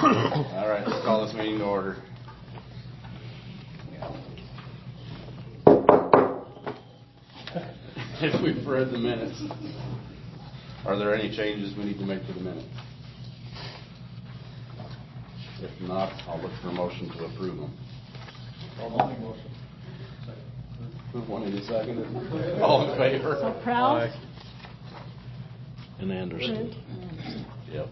All right, let's call this meeting to order. If we've read the minutes, are there any changes we need to make to the minutes? If not, I'll look for a motion to approve them. I'll make a motion. Who wanted a second? All in favor? So Proud. And Anderson. Yep.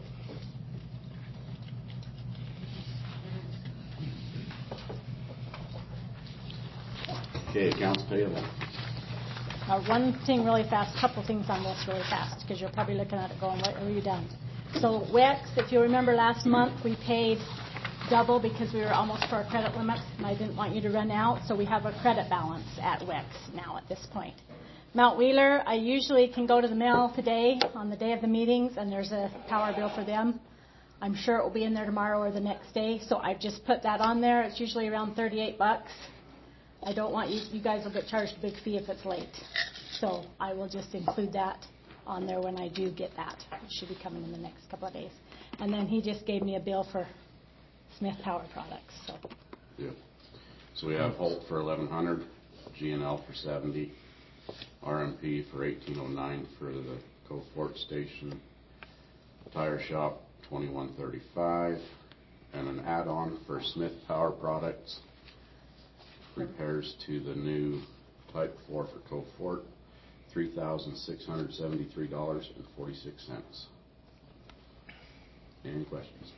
Okay, accounts payable. One thing really fast, couple things on this really fast, because you're probably looking at it going, what are you done? So WEX, if you remember last month, we paid double because we were almost for our credit limits, and I didn't want you to run out, so we have a credit balance at WEX now at this point. Mount Wheeler, I usually can go to the mail today on the day of the meetings, and there's a power bill for them. I'm sure it will be in there tomorrow or the next day, so I've just put that on there. It's usually around $38. I don't want you guys will get charged a big fee if it's late. So I will just include that on there when I do get that. It should be coming in the next couple of days. And then he just gave me a bill for Smith Power Products. So. Yeah. So we have Holt for $1,100, G&L for $70, RMP for $1,809 for the Cove Fort Station, Tire Shop $2,135, and an add-on for Smith Power Products. Repairs to the new Type 4 for Cove Fort, $3,673.46. Any questions?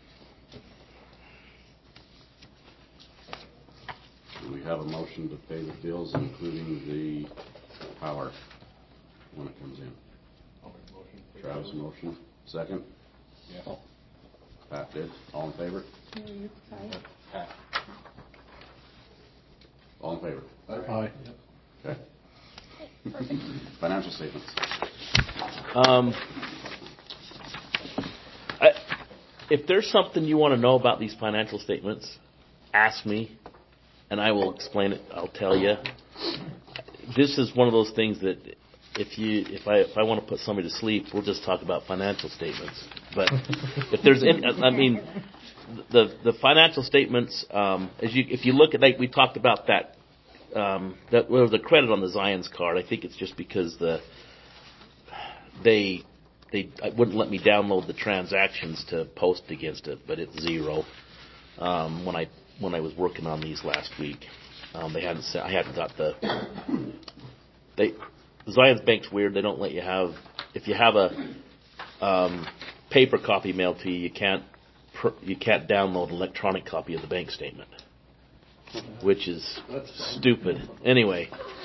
Do we have a motion to pay the bills, including the power, when it comes in? I'll make a motion. Travis, motion. Second? Yeah. Pat did. All in favor? Pat. All in favor? Aye. Okay. Financial statements. If there's something you want to know about these financial statements, ask me, and I will explain it. I'll tell you. This is one of those things that if I want to put somebody to sleep, we'll just talk about financial statements. But if there's any, the financial statements, if you look at, like we talked about that the credit on the Zions card, I think it's just because they wouldn't let me download the transactions to post against it, but it's zero. When I was working on these last week, I hadn't got the Zions Bank's weird. They don't let you have, if you have a paper copy mailed to you, you can't download an electronic copy of the bank statement, which is stupid. Anyway,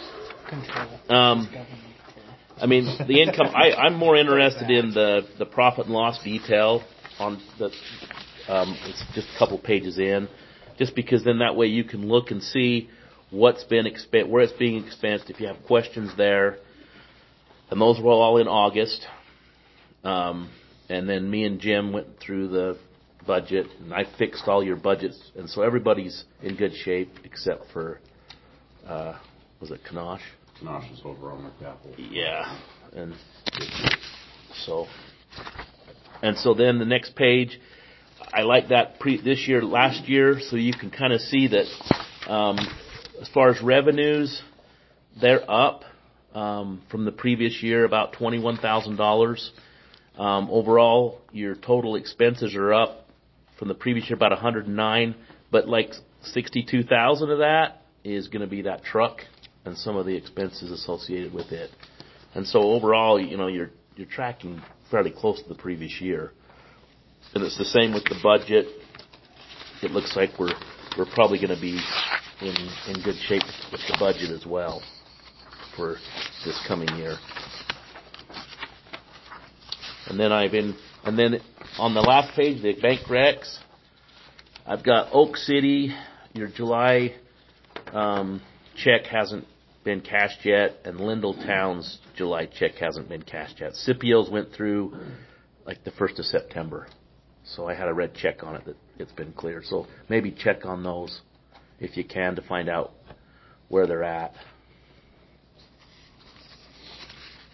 I mean, the income, I'm more interested in the profit and loss detail on the, it's just a couple pages in, just because then that way you can look and see what's been where it's being expensed, if you have questions there. And those were all in August. And then me and Jim went through the budget, and I fixed all your budgets, and so everybody's in good shape except for, was it Kanosh? Kanosh is over on McApple. Yeah, and so then the next page, I like that this year, last year, so you can kind of see that as far as revenues, they're up from the previous year about $21,000. Overall, your total expenses are up from the previous year about 109, but like 62,000 of that is going to be that truck and some of the expenses associated with it. And so overall, you're tracking fairly close to the previous year. And it's the same with the budget. It looks like we're probably going to be in good shape with the budget as well for this coming year. And then on the last page, the bank recs, I've got Oak City. Your July check hasn't been cashed yet, and Lindelltown's July check hasn't been cashed yet. Scipio's went through like the 1st of September, so I had a red check on it that it's been cleared. So maybe check on those if you can to find out where they're at.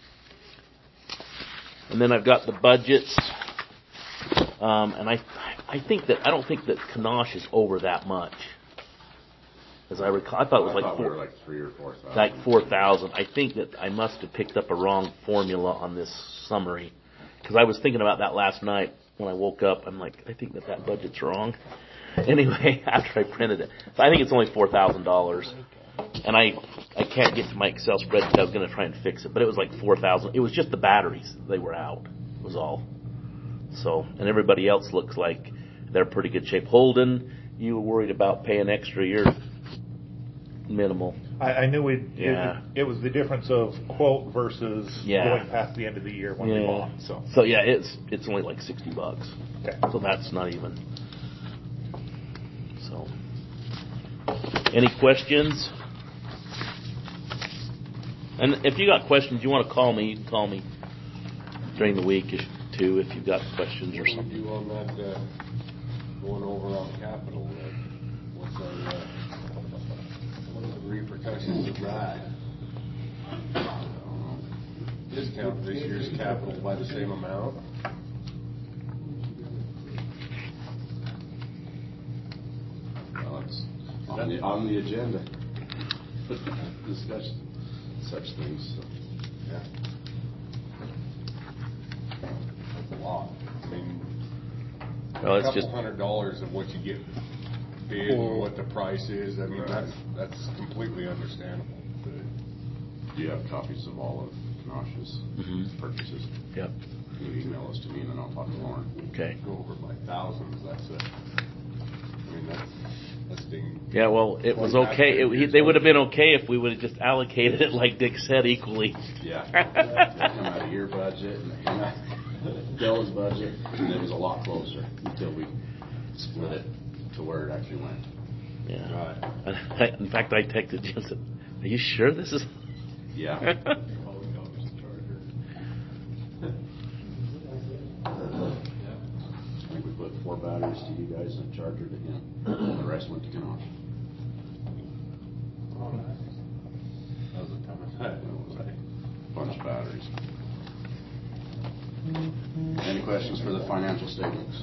And then I've got the budgets, and I I don't think that Kanosh is over that much. As I recall, I thought it was like we were like 3,000 or 4,000. like 4,000. I think that I must have picked up a wrong formula on this summary, because I was thinking about that last night when I woke up. I'm like, I think that budget's wrong. Anyway, after I printed it, so I think it's only $4,000, and I can't get to my Excel spreadsheet. I was going to try and fix it, but it was like 4,000. It was just the batteries; they were out. Was all. So, and everybody else looks like they're pretty good shape. Holden, you were worried about paying extra. You're minimal. I knew Yeah. it was the difference of quote versus going past the end of the year when we bought. So yeah, it's only like $60. Okay. So that's not even. So, any questions? And if you got questions, you want to call me. You can call me during the week too if you've got questions or What do something. we do on that, going over on capital? What's our, what are the repercussions of that? Discount this year's capital by the same amount? Well, it's on the agenda. Discuss such things. So. Yeah. That's a lot. I mean, Well, a it's couple just $100 of what you get bid and what the price is. I mean, that's completely understandable. But Do you have copies of all of Kanosh's purchases? Yep. Can you email us to me and then I'll talk to Lauren? Okay. go over by thousands. That's being. Yeah, well, it was okay. They would have been okay if we would have just allocated it like Dick said equally. Yeah. They come out of your budget and they come out of Bill's budget, and it was a lot closer until we split it to where it actually went. Yeah. Right. In fact, I texted Jim and said, "Are you sure this is?" Yeah. I think we put 4 batteries to you guys and a charger to him. And the rest went to Kanosh. That was a ton of time. It was a bunch of batteries. Any questions for the financial statements?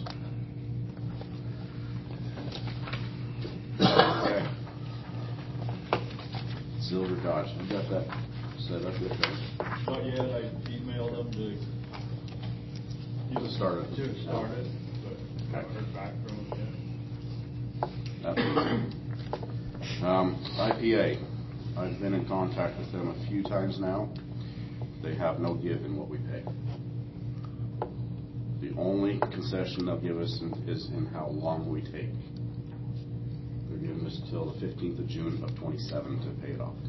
Okay. Silver Dodge, you got that set up yet, guys? Not yet, I emailed them to Start it. to start it, but haven't heard back from them IPA, I've been in contact with them a few times now. They have no give in what we pay. The only concession they'll give us is in how long we take. They're giving us till the 15th of June of 27 to pay it off.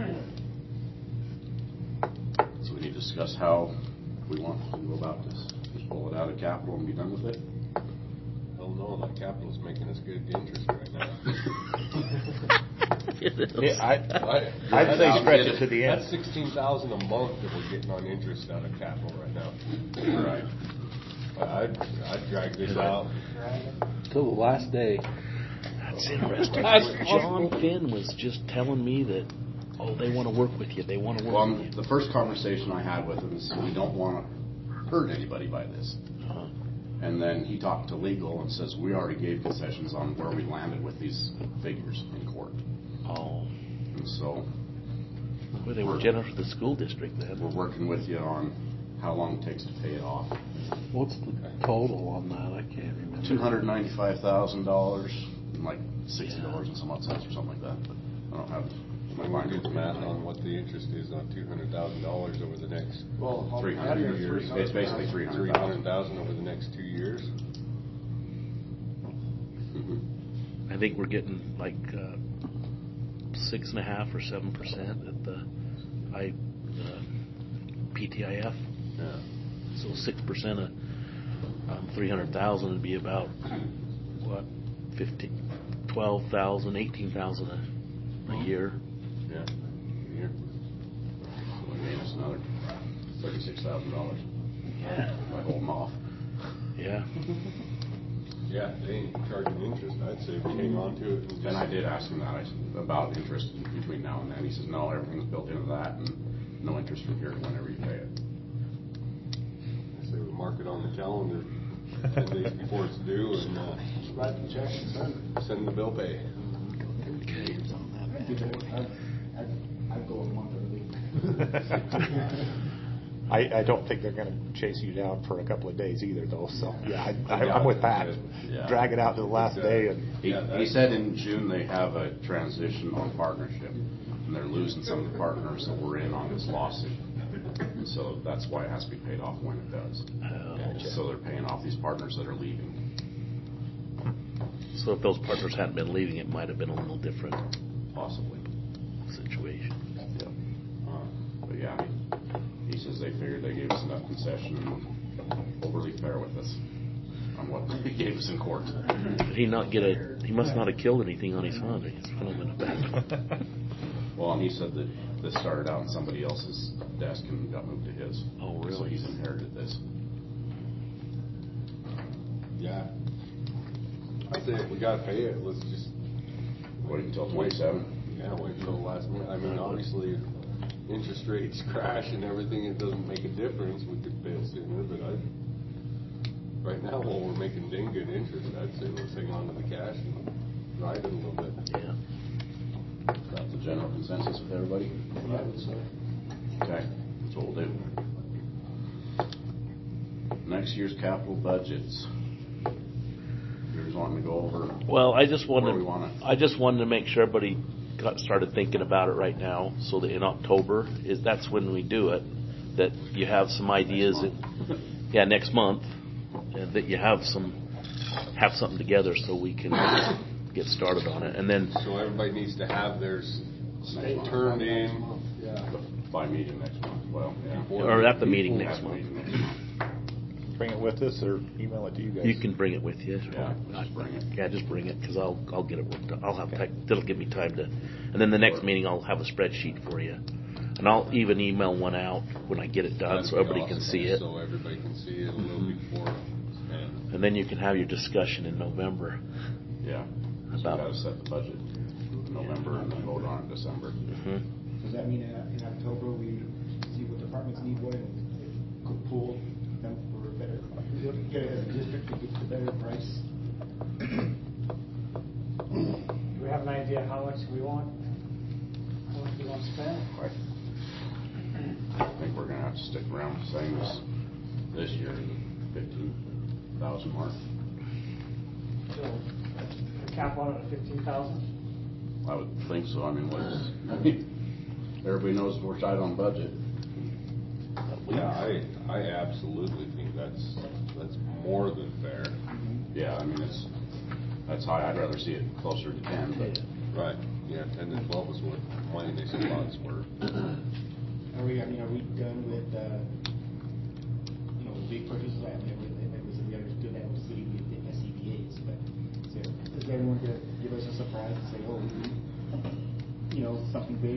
So we need to discuss how we want to go about this. Just pull it out of capital and be done with it. I don't know, that capital's making us good interest right now. I'd say stretch it to the end. That's $16,000 a month that we're getting on interest out of capital right now. Right. I'd drag this out. Till the last day. That's interesting. John Finn was just telling me that, they want to work with you. They want to work with you. The first conversation I had with him is we don't want to hurt anybody by this. Uh-huh. And then he talked to legal and says we already gave concessions on where we landed with these figures in court. Oh. And so Well, they were generous with the school district then. we're working with you on how long it takes to pay it off. What's the total on that? I can't remember. $295,000 and like $60 and some odd cents or something like that. But I don't have my We'll line do the math on what the interest is on $200,000 over the next 300 years. It's basically $300,000. $300,000 over the next 2 years. Mhm. I think we're getting like 6.5 or 7% at the PTIF. Yeah. So 6% of 300,000 would be about what, 12,000, 18,000 a year. Yeah. So they gave us another $36,000 Yeah. by holding off. Yeah. Yeah, they ain't charging interest. I'd say we hang on to it. And I did ask him that about interest between now and then. He says, no, everything's built into that and no interest from here to whenever you pay it. I say we mark it on the calendar. 10 days before it's due and Write the check and send it. send the bill pay. I'd go a month early. I don't think they're going to chase you down for a couple of days either, though. So yeah, I'm with Pat. Yeah. Drag it out to the last day, and He said in June they have a transition on partnership, and they're losing some of the partners that were in on this lawsuit. So that's why it has to be paid off when it does. So they're paying off these partners that are leaving. So if those partners hadn't been leaving, it might have been a little different Possibly. situation. Yep. But yeah, I mean, he says they figured they gave us enough concession and overly fair with us on what they gave us in court. Did he not get he must not have killed anything on his hunt. He's kind of in a bad. Well, and he said that this started out on somebody else's desk and got moved to his. Oh, really? So he's inherited this. Yeah. I say if we gotta pay it, let's just Wait until 27. wait until the last minute. I mean, obviously, interest rates crash and everything, it doesn't make a difference. We could pay it sooner, but right now, while we're making dang good interest, I'd say let's hang on to the cash and ride it a little bit. Yeah. That's the general consensus with everybody? I would say. Okay, that's what we'll do. Next year's capital budgets. You're just wanting to go over. Well, I just Where we wanted wanna- I just wanted to make sure everybody started thinking about it right now, so that in October that's when we do it. That you have some ideas. Next month, and that you have something together so we can get started on it, and then. So everybody needs to have theirs Next turned in. By meeting next month. Well, yeah. Or at the meeting next At the month. meeting next month. bring it with us or email it to you guys. You can bring it with you. Yeah, just bring it. Yeah, just bring it because I'll get it worked out. I'll have it'll give me time to, and then the next meeting I'll have a spreadsheet for you, and I'll even email one out when I get it done so everybody can see it. So everybody can see it a little before. And then you can have your discussion in November. Yeah. So we gotta set the budget in November and then vote on it in December. Mm-hmm. Does that mean in October we see what departments need what and could pool them for a better, get it as a district to get the better price? Do we have an idea how much we want to spend? I think we're gonna have to stick around the same as this year, the 15,000 mark. So, a cap on it at 15,000? I would think so. I mean, everybody knows we're tight on budget. Yeah, I absolutely think that's more than fair. Yeah, I mean, that's high. I'd rather see it closer to 10, but. Right. Yeah, 10 to 12 is what my initial thoughts were. Are we done with, big purchases? I mean, we understood that was city with the SCBA's, but is everyone going to give us a surprise and say, oh, something big?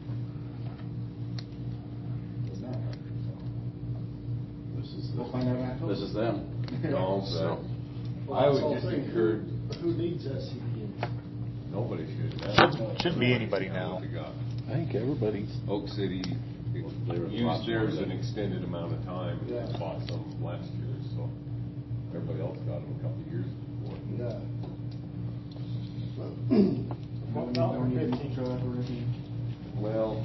It's not. We'll find out after. This is them. No, So, I would just encourage. Who needs SCBA? Nobody should. Shouldn't be anybody now. I think everybody's. Oak City used theirs an extended amount of time and Yeah. bought some last year, so everybody else got them a couple of years before. Yeah. What about for 15? Well,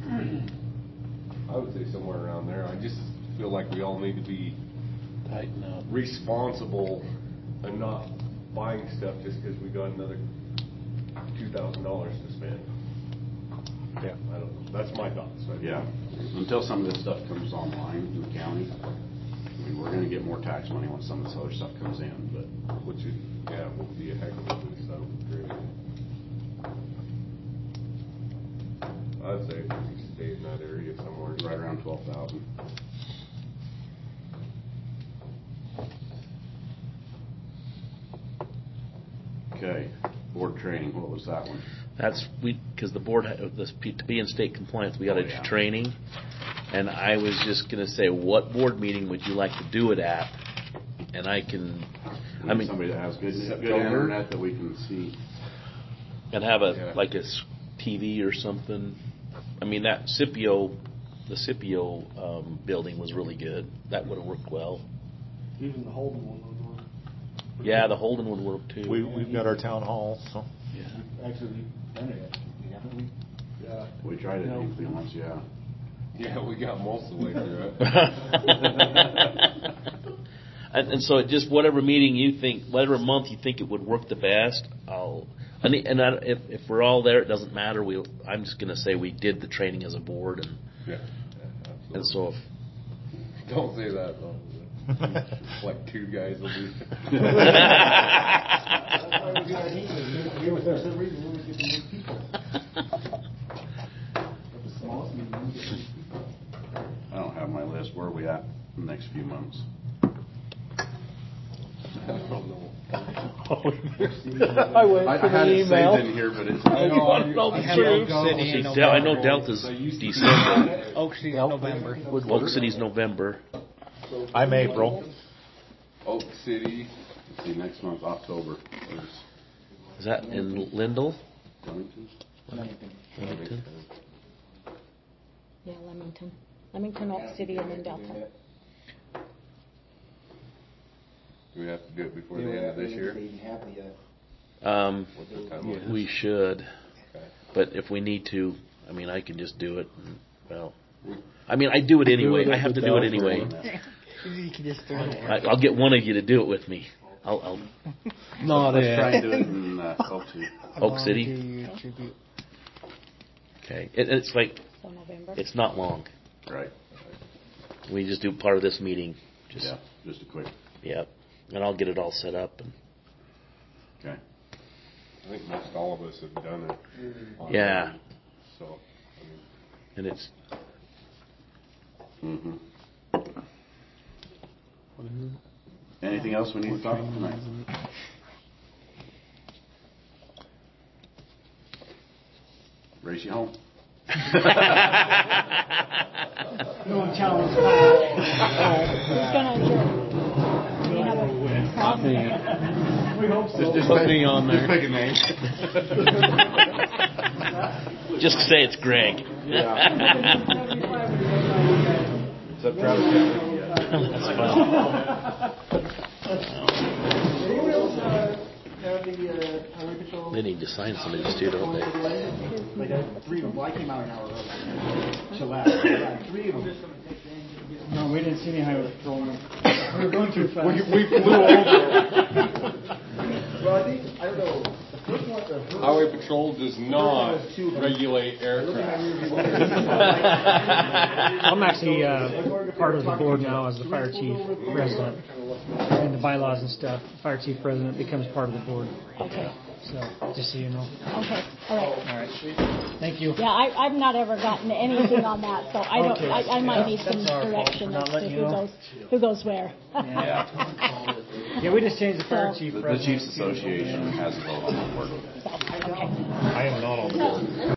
I would say somewhere around there. I just feel like we all need to be Tighten up. responsible and not buying stuff just because we got another $2,000 to spend. Yeah. I don't know. That's my thoughts. yeah, until some of this stuff comes online in the county, I mean, we're gonna get more tax money when some of this other stuff comes in, but. Which would, would be a heck of a boost. That would be great. I'd say we stay in that area somewhere. Right around 12,000. Okay, board training, what was that one? That's because the board to be in state compliance, we got to do training, and I was just going to say, what board meeting would you like to do it at? And I mean, somebody that has good internet that we can see. And have like a TV or something. I mean, the Scipio building was really good. That would have worked well. Even the Holden one was Yeah, the Holden would work too. We've got our town hall, so. Actually, done it, haven't we? Yeah. We tried it briefly once, yeah. Yeah, we got most of the way through it. And so just whatever meeting you think, whatever month you think it would work the best, if we're all there, it doesn't matter. I'm just going to say we did the training as a board, Yeah. and so if Don't say that though. Like 2 guys will do. That's why we do our meetings. Here with us, every reason we get to meet people. At the smallest meeting, we get to meet people. I don't have my list. Where are we at in the next few months? I don't know. I went I for had the it email. saved in here, but it's. I know, want to know the truth? I know Delta's December, Oak City's November. Oak City's November. I'm April. Oak City. Let's see, next month, October. Is that in Lyndall? Leamington? Leamington? Yeah, Leamington. Leamington, Oak City, and then Delta. Do we have to do it before the end of this year? They have the, What's the timeline? We should, Okay. but if we need to, I mean, I can just do it. I do it anyway. I have to do it anyway. You can just throw it. I'll get one of you to do it with me. I'll Not Let's try and do it in Oak City. Oak City. Okay, it's like So November. it's not long. Right. We just do part of this meeting. Yeah, just a quick. Yep, and I'll get it all set up. And Okay. I think most all of us have done it. yeah, So, and it's Mm-hmm. Anything else we need to talk about tonight? Race you home. No challenge. Who's going to adjourn? Do you have a problem? We hope so. Just put me on there. Pick a name. just say it's Greg. Except Travis can't. That's fine. anyone else have the highway patrol? They need to sign some of these too, don't they? Like 3 of them. Well, I came out an hour early. Chill out. 3 of them. No, we didn't see any highway patrolmen. We were going too fast. we flew over. Well, I think, I don't know, the first one, Highway Patrol does not regulate aircraft. I'm actually part of the board now as the fire chief president. And the bylaws and stuff, fire chief president becomes part of the board. Okay. So, just so you know. Okay. All right. All right. Thank you. Yeah, I've not ever gotten anything on that, so I don't. Okay. I might need some That's our fault direction for not as to letting you know. who goes where. Yeah, we just changed the fire So- chief The president. Chiefs Association has a vote on the board. So, okay. I am not on the board.